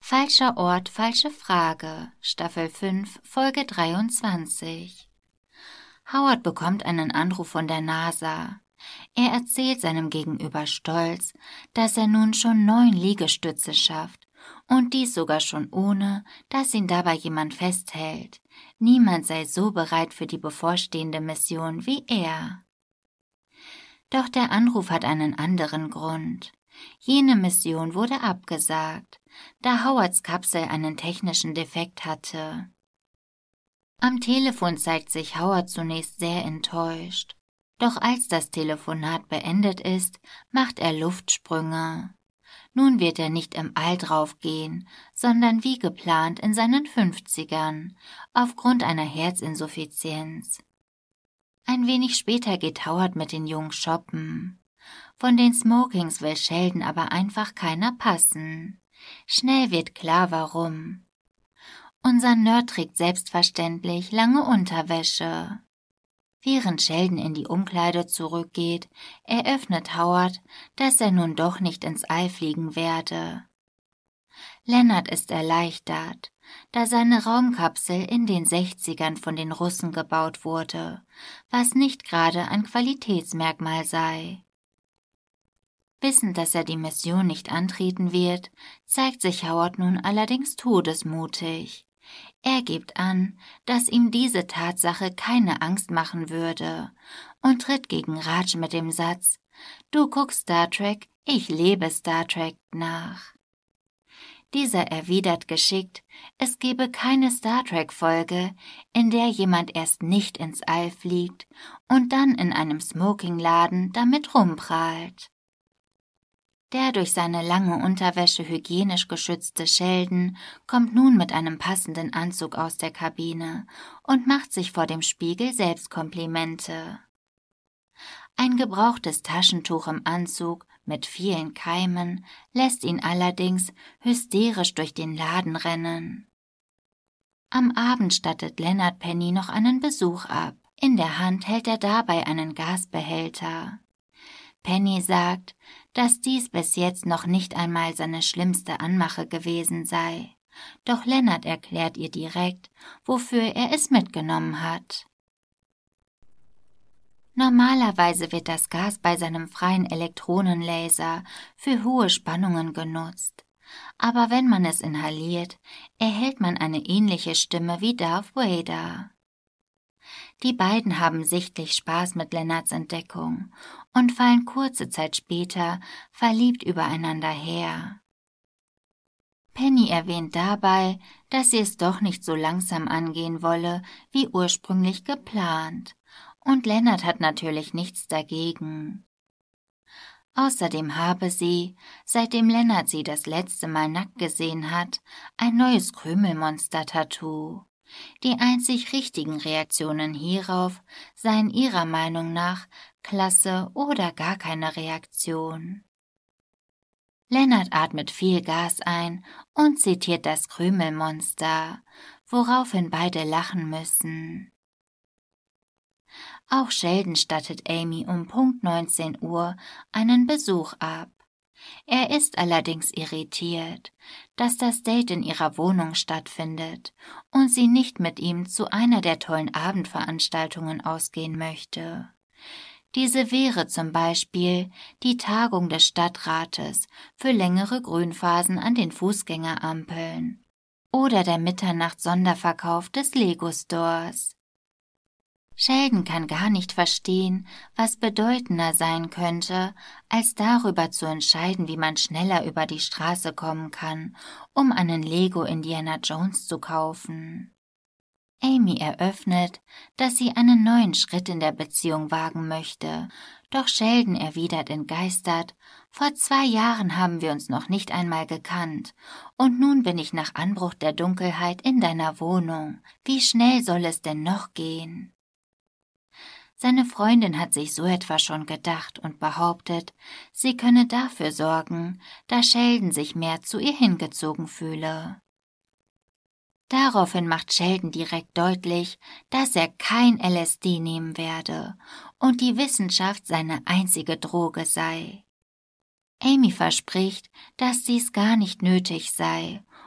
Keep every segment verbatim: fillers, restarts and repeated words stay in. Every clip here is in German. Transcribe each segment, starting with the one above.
Falscher Ort, falsche Frage, Staffel fünf, Folge dreiundzwanzig. Howard bekommt einen Anruf von der NASA. Er erzählt seinem Gegenüber stolz, dass er nun schon neun Liegestütze schafft und dies sogar schon ohne, dass ihn dabei jemand festhält. Niemand sei so bereit für die bevorstehende Mission wie er. Doch der Anruf hat einen anderen Grund. Jene Mission wurde abgesagt, da Howards Kapsel einen technischen Defekt hatte. Am Telefon zeigt sich Howard zunächst sehr enttäuscht. Doch als das Telefonat beendet ist, macht er Luftsprünge. Nun wird er nicht im All draufgehen, sondern wie geplant in seinen Fünfzigern, aufgrund einer Herzinsuffizienz. Ein wenig später geht Howard mit den Jungs shoppen. Von den Smokings will Sheldon aber einfach keiner passen. Schnell wird klar, warum. Unser Nerd trägt selbstverständlich lange Unterwäsche. Während Sheldon in die Umkleide zurückgeht, eröffnet Howard, dass er nun doch nicht ins All fliegen werde. Leonard ist erleichtert, da seine Raumkapsel in den sechzigern von den Russen gebaut wurde, was nicht gerade ein Qualitätsmerkmal sei. Wissend, dass er die Mission nicht antreten wird, zeigt sich Howard nun allerdings todesmutig. Er gibt an, dass ihm diese Tatsache keine Angst machen würde und tritt gegen Raj mit dem Satz: »Du guckst Star Trek, ich lebe Star Trek« nach. Dieser erwidert geschickt, es gebe keine Star Trek-Folge, in der jemand erst nicht ins All fliegt und dann in einem Smokingladen damit rumprahlt. Der durch seine lange Unterwäsche hygienisch geschützte Sheldon kommt nun mit einem passenden Anzug aus der Kabine und macht sich vor dem Spiegel selbst Komplimente. Ein gebrauchtes Taschentuch im Anzug mit vielen Keimen lässt ihn allerdings hysterisch durch den Laden rennen. Am Abend stattet Leonard Penny noch einen Besuch ab. In der Hand hält er dabei einen Gasbehälter. Penny sagt, dass dies bis jetzt noch nicht einmal seine schlimmste Anmache gewesen sei. Doch Leonard erklärt ihr direkt, wofür er es mitgenommen hat. Normalerweise wird das Gas bei seinem freien Elektronenlaser für hohe Spannungen genutzt. Aber wenn man es inhaliert, erhält man eine ähnliche Stimme wie Darth Vader. Die beiden haben sichtlich Spaß mit Leonards Entdeckung und fallen kurze Zeit später verliebt übereinander her. Penny erwähnt dabei, dass sie es doch nicht so langsam angehen wolle, wie ursprünglich geplant, und Leonard hat natürlich nichts dagegen. Außerdem habe sie, seitdem Leonard sie das letzte Mal nackt gesehen hat, ein neues Krümelmonster-Tattoo. Die einzig richtigen Reaktionen hierauf seien ihrer Meinung nach klasse oder gar keine Reaktion. Leonard atmet viel Gas ein und zitiert das Krümelmonster, woraufhin beide lachen müssen. Auch Sheldon stattet Amy um Punkt neunzehn Uhr einen Besuch ab. Er ist allerdings irritiert, dass das Date in ihrer Wohnung stattfindet und sie nicht mit ihm zu einer der tollen Abendveranstaltungen ausgehen möchte. Diese wäre zum Beispiel die Tagung des Stadtrates für längere Grünphasen an den Fußgängerampeln oder der Mitternachts-Sonderverkauf des Lego-Stores. Sheldon kann gar nicht verstehen, was bedeutender sein könnte, als darüber zu entscheiden, wie man schneller über die Straße kommen kann, um einen Lego Indiana Jones zu kaufen. Amy eröffnet, dass sie einen neuen Schritt in der Beziehung wagen möchte, doch Sheldon erwidert entgeistert: »Vor zwei Jahren haben wir uns noch nicht einmal gekannt, und nun bin ich nach Anbruch der Dunkelheit in deiner Wohnung. Wie schnell soll es denn noch gehen?« Seine Freundin hat sich so etwa schon gedacht und behauptet, sie könne dafür sorgen, dass Sheldon sich mehr zu ihr hingezogen fühle. Daraufhin macht Sheldon direkt deutlich, dass er kein L S D nehmen werde und die Wissenschaft seine einzige Droge sei. Amy verspricht, dass dies gar nicht nötig sei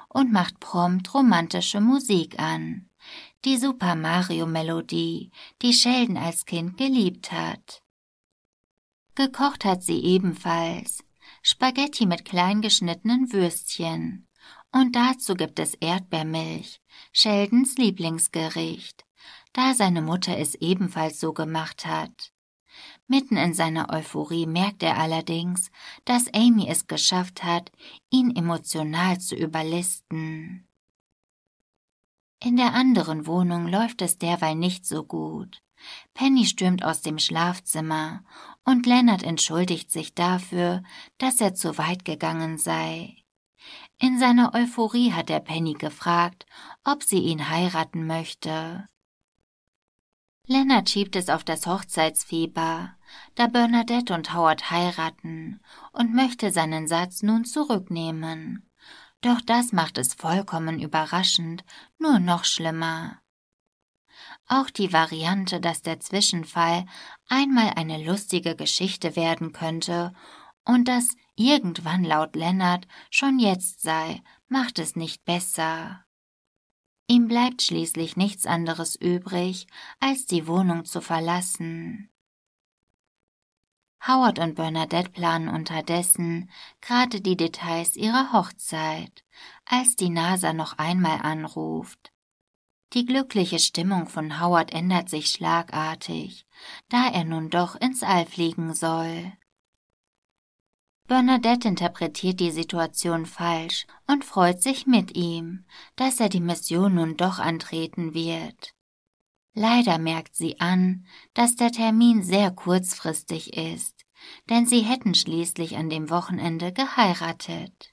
und macht prompt romantische Musik an. Die Super Mario Melodie, die Sheldon als Kind geliebt hat. Gekocht hat sie ebenfalls Spaghetti mit klein geschnittenen Würstchen. Und dazu gibt es Erdbeermilch, Sheldons Lieblingsgericht, da seine Mutter es ebenfalls so gemacht hat. Mitten in seiner Euphorie merkt er allerdings, dass Amy es geschafft hat, ihn emotional zu überlisten. In der anderen Wohnung läuft es derweil nicht so gut. Penny stürmt aus dem Schlafzimmer und Leonard entschuldigt sich dafür, dass er zu weit gegangen sei. In seiner Euphorie hat er Penny gefragt, ob sie ihn heiraten möchte. Leonard schiebt es auf das Hochzeitsfieber, da Bernadette und Howard heiraten und möchte seinen Satz nun zurücknehmen. Doch das macht es vollkommen überraschend nur noch schlimmer. Auch die Variante, dass der Zwischenfall einmal eine lustige Geschichte werden könnte und dass irgendwann laut Leonard schon jetzt sei, macht es nicht besser. Ihm bleibt schließlich nichts anderes übrig, als die Wohnung zu verlassen. Howard und Bernadette planen unterdessen gerade die Details ihrer Hochzeit, als die NASA noch einmal anruft. Die glückliche Stimmung von Howard ändert sich schlagartig, da er nun doch ins All fliegen soll. Bernadette interpretiert die Situation falsch und freut sich mit ihm, dass er die Mission nun doch antreten wird. Leider merkt sie an, dass der Termin sehr kurzfristig ist, denn sie hätten schließlich an dem Wochenende geheiratet.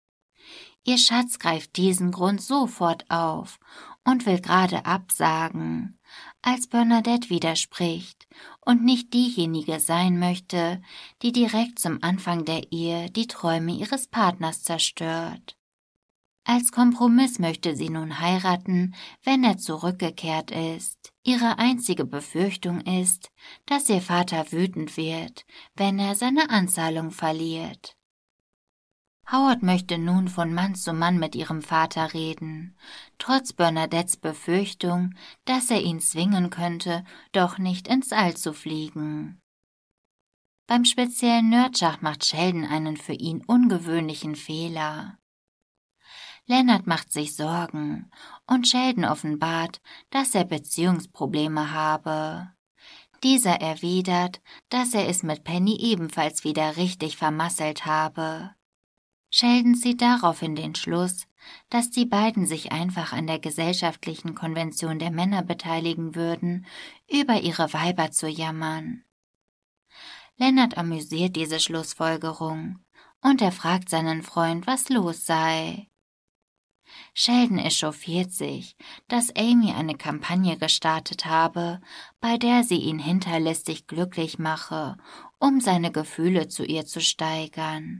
Ihr Schatz greift diesen Grund sofort auf und will gerade absagen, als Bernadette widerspricht und nicht diejenige sein möchte, die direkt zum Anfang der Ehe die Träume ihres Partners zerstört. Als Kompromiss möchte sie nun heiraten, wenn er zurückgekehrt ist. Ihre einzige Befürchtung ist, dass ihr Vater wütend wird, wenn er seine Anzahlung verliert. Howard möchte nun von Mann zu Mann mit ihrem Vater reden, trotz Bernadettes Befürchtung, dass er ihn zwingen könnte, doch nicht ins All zu fliegen. Beim speziellen Nerdschach macht Sheldon einen für ihn ungewöhnlichen Fehler. Leonard macht sich Sorgen und Sheldon offenbart, dass er Beziehungsprobleme habe. Dieser erwidert, dass er es mit Penny ebenfalls wieder richtig vermasselt habe. Sheldon zieht daraufhin den Schluss, dass die beiden sich einfach an der gesellschaftlichen Konvention der Männer beteiligen würden, über ihre Weiber zu jammern. Leonard amüsiert diese Schlussfolgerung und er fragt seinen Freund, was los sei. Sheldon echauffiert sich, dass Amy eine Kampagne gestartet habe, bei der sie ihn hinterlistig glücklich mache, um seine Gefühle zu ihr zu steigern.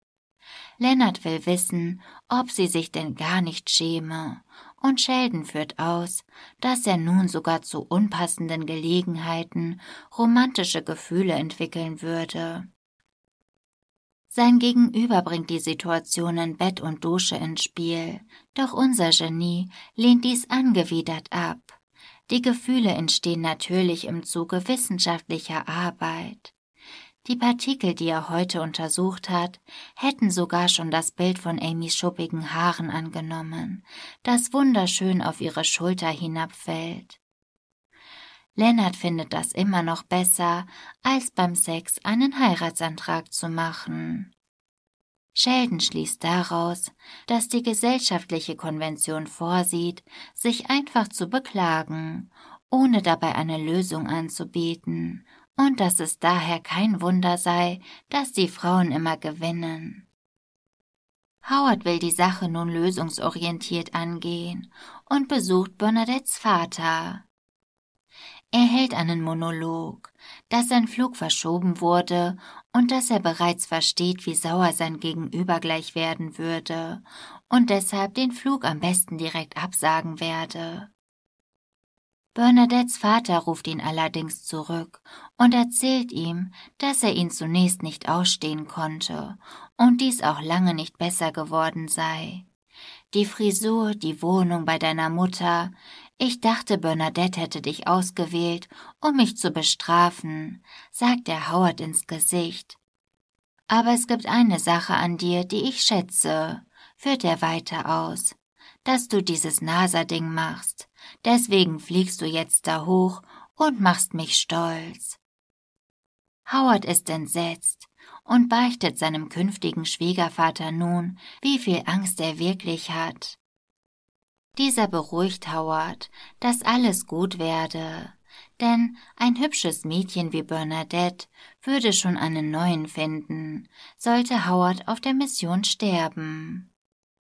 Leonard will wissen, ob sie sich denn gar nicht schäme, und Sheldon führt aus, dass er nun sogar zu unpassenden Gelegenheiten romantische Gefühle entwickeln würde. Sein Gegenüber bringt die Situation in Bett und Dusche ins Spiel, doch unser Genie lehnt dies angewidert ab. Die Gefühle entstehen natürlich im Zuge wissenschaftlicher Arbeit. Die Partikel, die er heute untersucht hat, hätten sogar schon das Bild von Amys schuppigen Haaren angenommen, das wunderschön auf ihre Schulter hinabfällt. Leonard findet das immer noch besser, als beim Sex einen Heiratsantrag zu machen. Sheldon schließt daraus, dass die gesellschaftliche Konvention vorsieht, sich einfach zu beklagen, ohne dabei eine Lösung anzubieten, und dass es daher kein Wunder sei, dass die Frauen immer gewinnen. Howard will die Sache nun lösungsorientiert angehen und besucht Bernadettes Vater. Er hält einen Monolog, dass sein Flug verschoben wurde und dass er bereits versteht, wie sauer sein Gegenüber gleich werden würde und deshalb den Flug am besten direkt absagen werde. Bernadettes Vater ruft ihn allerdings zurück und erzählt ihm, dass er ihn zunächst nicht ausstehen konnte und dies auch lange nicht besser geworden sei. Die Frisur, die Wohnung bei deiner Mutter. Ich dachte, Bernadette hätte dich ausgewählt, um mich zu bestrafen, sagt er Howard ins Gesicht. Aber es gibt eine Sache an dir, die ich schätze, führt er weiter aus, dass du dieses NASA-Ding machst. Deswegen fliegst du jetzt da hoch und machst mich stolz. Howard ist entsetzt und beichtet seinem künftigen Schwiegervater nun, wie viel Angst er wirklich hat. Dieser beruhigt Howard, dass alles gut werde, denn ein hübsches Mädchen wie Bernadette würde schon einen neuen finden, sollte Howard auf der Mission sterben.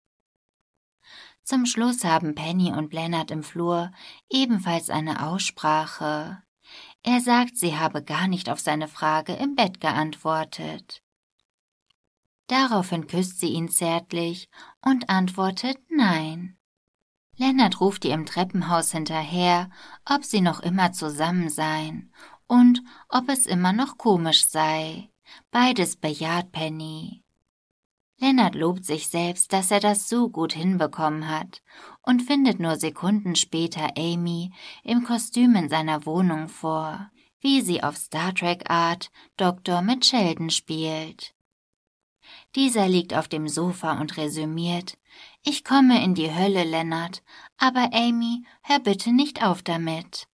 Zum Schluss haben Penny und Leonard im Flur ebenfalls eine Aussprache. Er sagt, sie habe gar nicht auf seine Frage im Bett geantwortet. Daraufhin küsst sie ihn zärtlich und antwortet Nein. Leonard ruft ihr im Treppenhaus hinterher, ob sie noch immer zusammen seien und ob es immer noch komisch sei. Beides bejaht Penny. Leonard lobt sich selbst, dass er das so gut hinbekommen hat und findet nur Sekunden später Amy im Kostüm in seiner Wohnung vor, wie sie auf Star Trek Art Doktor mit Sheldon spielt. Dieser liegt auf dem Sofa und resümiert: Ich komme in die Hölle, Leonard, aber Amy, hör bitte nicht auf damit.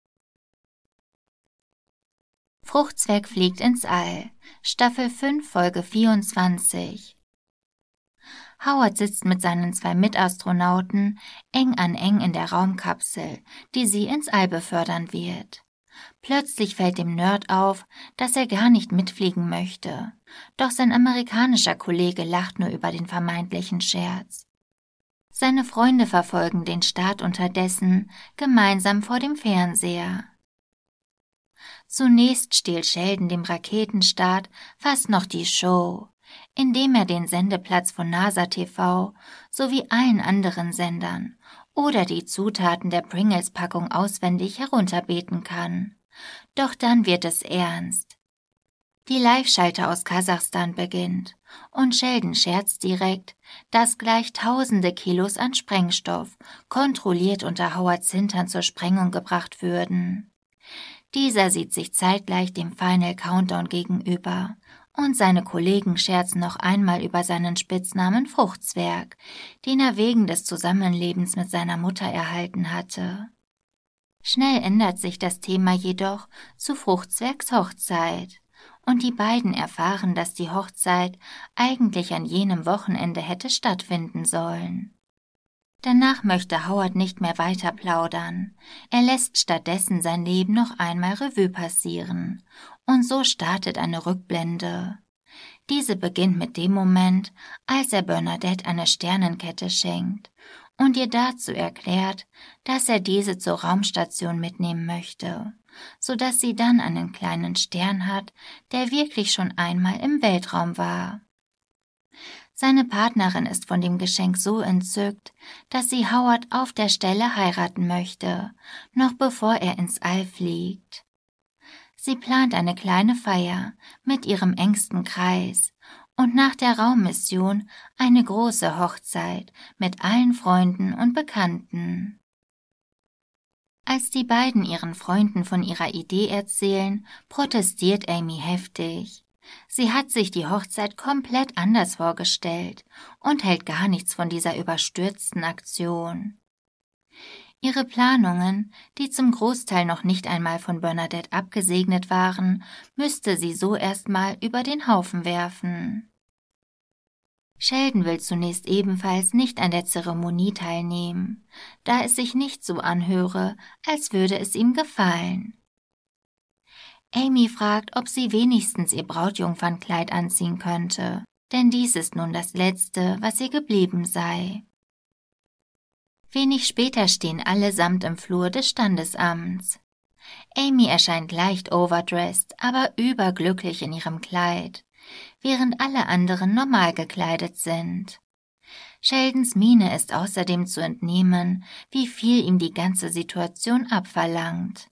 Fruchtzwerg fliegt ins All, Staffel fünf, Folge vierundzwanzig. Howard sitzt mit seinen zwei Mitastronauten eng an eng in der Raumkapsel, die sie ins All befördern wird. Plötzlich fällt dem Nerd auf, dass er gar nicht mitfliegen möchte, doch sein amerikanischer Kollege lacht nur über den vermeintlichen Scherz. Seine Freunde verfolgen den Start unterdessen gemeinsam vor dem Fernseher. Zunächst stiehlt Sheldon dem Raketenstart fast noch die Show, indem er den Sendeplatz von NASA T V sowie allen anderen Sendern oder die Zutaten der Pringles-Packung auswendig herunterbeten kann. Doch dann wird es ernst. Die Live-Schalte aus Kasachstan beginnt und Sheldon scherzt direkt, dass gleich tausende Kilos an Sprengstoff kontrolliert unter Howards Hintern zur Sprengung gebracht würden. Dieser sieht sich zeitgleich dem Final Countdown gegenüber und seine Kollegen scherzen noch einmal über seinen Spitznamen Fruchtzwerg, den er wegen des Zusammenlebens mit seiner Mutter erhalten hatte. Schnell ändert sich das Thema jedoch zu Fruchtzwergs Hochzeit und die beiden erfahren, dass die Hochzeit eigentlich an jenem Wochenende hätte stattfinden sollen. Danach möchte Howard nicht mehr weiter plaudern. Er lässt stattdessen sein Leben noch einmal Revue passieren. Und so startet eine Rückblende. Diese beginnt mit dem Moment, als er Bernadette eine Sternenkette schenkt und ihr dazu erklärt, dass er diese zur Raumstation mitnehmen möchte, sodass sie dann einen kleinen Stern hat, der wirklich schon einmal im Weltraum war. Seine Partnerin ist von dem Geschenk so entzückt, dass sie Howard auf der Stelle heiraten möchte, noch bevor er ins All fliegt. Sie plant eine kleine Feier mit ihrem engsten Kreis und nach der Raummission eine große Hochzeit mit allen Freunden und Bekannten. Als die beiden ihren Freunden von ihrer Idee erzählen, protestiert Amy heftig. Sie hat sich die Hochzeit komplett anders vorgestellt und hält gar nichts von dieser überstürzten Aktion. Ihre Planungen, die zum Großteil noch nicht einmal von Bernadette abgesegnet waren, müsste sie so erstmal über den Haufen werfen. Sheldon will zunächst ebenfalls nicht an der Zeremonie teilnehmen, da es sich nicht so anhöre, als würde es ihm gefallen. Amy fragt, ob sie wenigstens ihr Brautjungfernkleid anziehen könnte, denn dies ist nun das Letzte, was ihr geblieben sei. Wenig später stehen allesamt im Flur des Standesamts. Amy erscheint leicht overdressed, aber überglücklich in ihrem Kleid, während alle anderen normal gekleidet sind. Sheldons Miene ist außerdem zu entnehmen, wie viel ihm die ganze Situation abverlangt.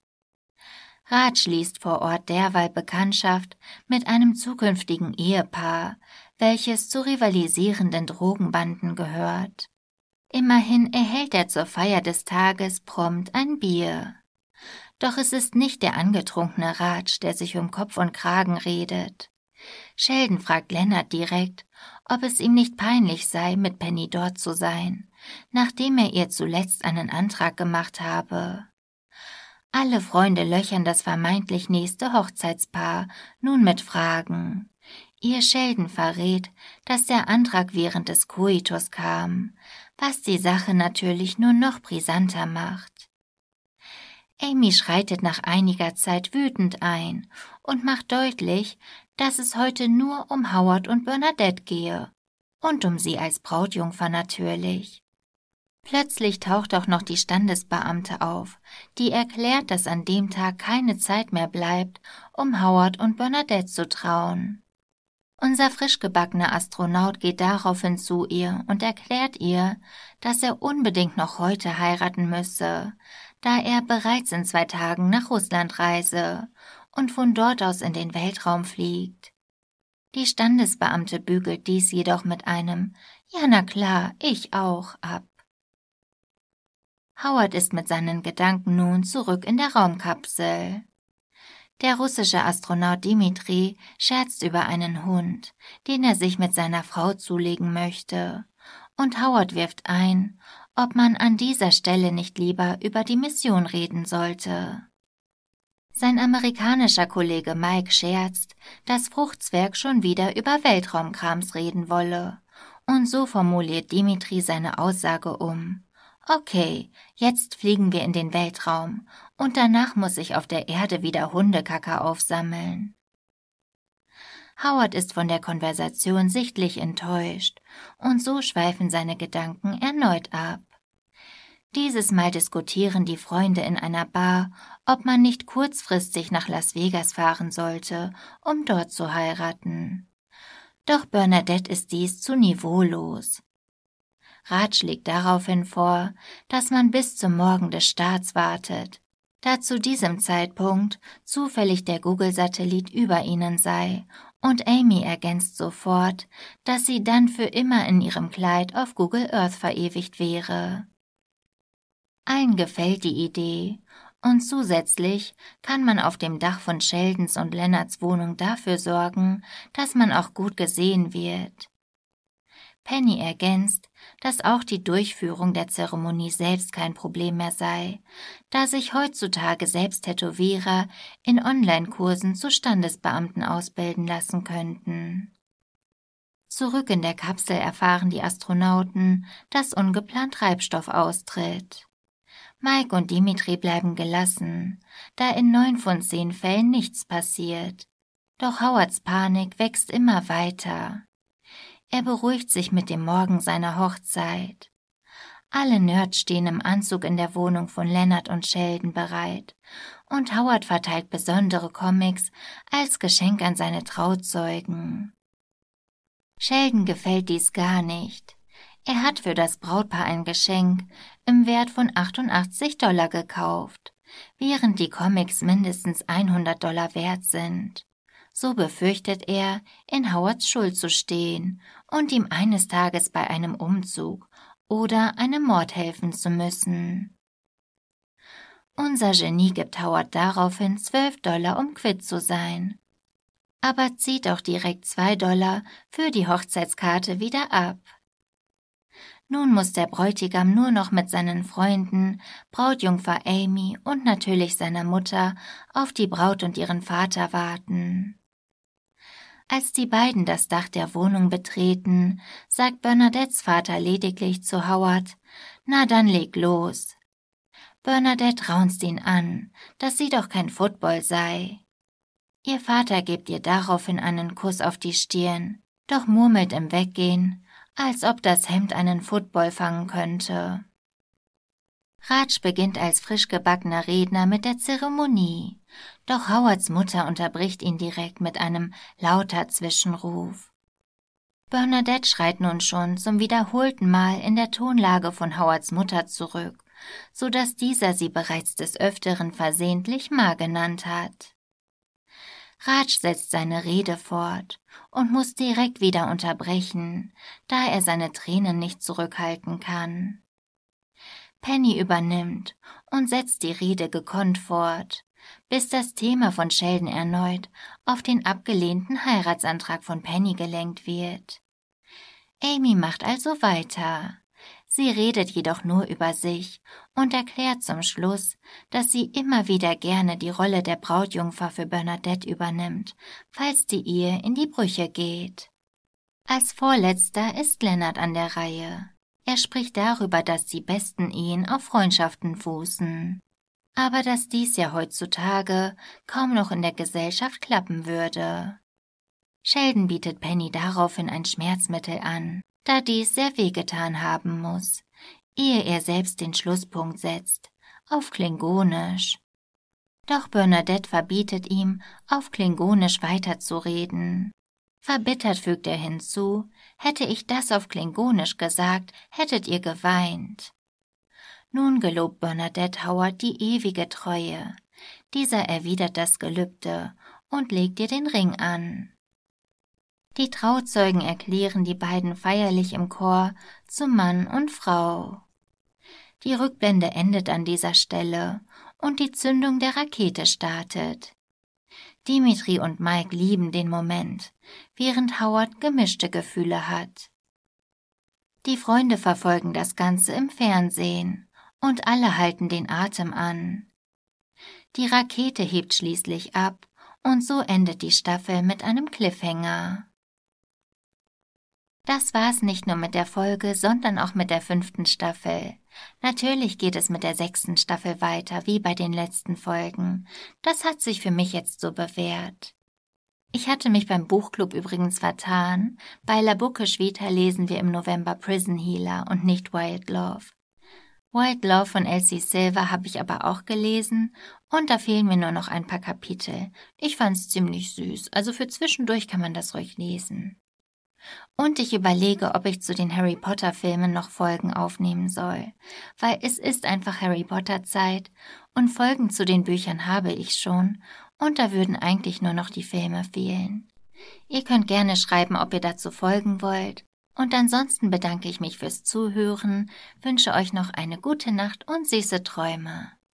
Raj schließt vor Ort derweil Bekanntschaft mit einem zukünftigen Ehepaar, welches zu rivalisierenden Drogenbanden gehört. Immerhin erhält er zur Feier des Tages prompt ein Bier. Doch es ist nicht der angetrunkene Raj, der sich um Kopf und Kragen redet. Sheldon fragt Leonard direkt, ob es ihm nicht peinlich sei, mit Penny dort zu sein, nachdem er ihr zuletzt einen Antrag gemacht habe. Alle Freunde löchern das vermeintlich nächste Hochzeitspaar nun mit Fragen. Ihr Sheldon verrät, dass der Antrag während des Koitus kam, was die Sache natürlich nur noch brisanter macht. Amy schreitet nach einiger Zeit wütend ein und macht deutlich, dass es heute nur um Howard und Bernadette gehe und um sie als Brautjungfer natürlich. Plötzlich taucht auch noch die Standesbeamte auf, die erklärt, dass an dem Tag keine Zeit mehr bleibt, um Howard und Bernadette zu trauen. Unser frisch gebackener Astronaut geht daraufhin zu ihr und erklärt ihr, dass er unbedingt noch heute heiraten müsse, da er bereits in zwei Tagen nach Russland reise und von dort aus in den Weltraum fliegt. Die Standesbeamte bügelt dies jedoch mit einem »Ja, na klar, ich auch« ab. Howard ist mit seinen Gedanken nun zurück in der Raumkapsel. Der russische Astronaut Dimitri scherzt über einen Hund, den er sich mit seiner Frau zulegen möchte, und Howard wirft ein, ob man an dieser Stelle nicht lieber über die Mission reden sollte. Sein amerikanischer Kollege Mike scherzt, dass Fruchtzwerg schon wieder über Weltraumkrams reden wolle, und so formuliert Dimitri seine Aussage um. Okay, jetzt fliegen wir in den Weltraum und danach muss ich auf der Erde wieder Hundekacke aufsammeln. Howard ist von der Konversation sichtlich enttäuscht und so schweifen seine Gedanken erneut ab. Dieses Mal diskutieren die Freunde in einer Bar, ob man nicht kurzfristig nach Las Vegas fahren sollte, um dort zu heiraten. Doch Bernadette ist dies zu niveaulos. Raj schlägt daraufhin vor, dass man bis zum Morgen des Starts wartet, da zu diesem Zeitpunkt zufällig der Google-Satellit über ihnen sei, und Amy ergänzt sofort, dass sie dann für immer in ihrem Kleid auf Google Earth verewigt wäre. Allen gefällt die Idee, und zusätzlich kann man auf dem Dach von Sheldons und Leonards Wohnung dafür sorgen, dass man auch gut gesehen wird. Penny ergänzt, dass auch die Durchführung der Zeremonie selbst kein Problem mehr sei, da sich heutzutage Selbsttätowierer in Online-Kursen zu Standesbeamten ausbilden lassen könnten. Zurück in der Kapsel erfahren die Astronauten, dass ungeplant Treibstoff austritt. Mike und Dimitri bleiben gelassen, da in neun von zehn Fällen nichts passiert. Doch Howards Panik wächst immer weiter. Er beruhigt sich mit dem Morgen seiner Hochzeit. Alle Nerds stehen im Anzug in der Wohnung von Leonard und Sheldon bereit und Howard verteilt besondere Comics als Geschenk an seine Trauzeugen. Sheldon gefällt dies gar nicht. Er hat für das Brautpaar ein Geschenk im Wert von achtundachtzig Dollar gekauft, während die Comics mindestens hundert Dollar wert sind. So befürchtet er, in Howards Schuld zu stehen und ihm eines Tages bei einem Umzug oder einem Mord helfen zu müssen. Unser Genie gibt Howard daraufhin zwölf Dollar, um quitt zu sein, aber zieht auch direkt zwei Dollar für die Hochzeitskarte wieder ab. Nun muss der Bräutigam nur noch mit seinen Freunden, Brautjungfer Amy und natürlich seiner Mutter auf die Braut und ihren Vater warten. Als die beiden das Dach der Wohnung betreten, sagt Bernadettes Vater lediglich zu Howard, »Na dann leg los.« Bernadette raunzt ihn an, dass sie doch kein Football sei. Ihr Vater gibt ihr daraufhin einen Kuss auf die Stirn, doch murmelt im Weggehen, als ob das Hemd einen Football fangen könnte. Raj beginnt als frisch gebackener Redner mit der Zeremonie, doch Howards Mutter unterbricht ihn direkt mit einem lauter Zwischenruf. Bernadette schreit nun schon zum wiederholten Mal in der Tonlage von Howards Mutter zurück, so dass dieser sie bereits des Öfteren versehentlich Ma genannt hat. Raj setzt seine Rede fort und muss direkt wieder unterbrechen, da er seine Tränen nicht zurückhalten kann. Penny übernimmt und setzt die Rede gekonnt fort, bis das Thema von Sheldon erneut auf den abgelehnten Heiratsantrag von Penny gelenkt wird. Amy macht also weiter. Sie redet jedoch nur über sich und erklärt zum Schluss, dass sie immer wieder gerne die Rolle der Brautjungfer für Bernadette übernimmt, falls die Ehe in die Brüche geht. Als Vorletzter ist Leonard an der Reihe. Er spricht darüber, dass die besten Ehen auf Freundschaften fußen, aber dass dies ja heutzutage kaum noch in der Gesellschaft klappen würde. Sheldon bietet Penny daraufhin ein Schmerzmittel an, da dies sehr wehgetan haben muss, ehe er selbst den Schlusspunkt setzt, auf Klingonisch. Doch Bernadette verbietet ihm, auf Klingonisch weiterzureden. Verbittert fügt er hinzu, hätte ich das auf Klingonisch gesagt, hättet ihr geweint. Nun gelobt Bernadette Howard die ewige Treue. Dieser erwidert das Gelübde und legt ihr den Ring an. Die Trauzeugen erklären die beiden feierlich im Chor zu Mann und Frau. Die Rückblende endet an dieser Stelle und die Zündung der Rakete startet. Dimitri und Mike lieben den Moment, während Howard gemischte Gefühle hat. Die Freunde verfolgen das Ganze im Fernsehen und alle halten den Atem an. Die Rakete hebt schließlich ab und so endet die Staffel mit einem Cliffhanger. Das war's nicht nur mit der Folge, sondern auch mit der fünften Staffel. Natürlich geht es mit der sechsten Staffel weiter, wie bei den letzten Folgen. Das hat sich für mich jetzt so bewährt. Ich hatte mich beim Buchclub übrigens vertan. Bei La Bookish Vita lesen wir im November Prison Healer und nicht Wild Love. Wild Love von Elsie Silver habe ich aber auch gelesen und da fehlen mir nur noch ein paar Kapitel. Ich fand's ziemlich süß, also für zwischendurch kann man das ruhig lesen. Und ich überlege, ob ich zu den Harry Potter Filmen noch Folgen aufnehmen soll, weil es ist einfach Harry Potter Zeit und Folgen zu den Büchern habe ich schon und da würden eigentlich nur noch die Filme fehlen. Ihr könnt gerne schreiben, ob ihr dazu folgen wollt und ansonsten bedanke ich mich fürs Zuhören, wünsche euch noch eine gute Nacht und süße Träume.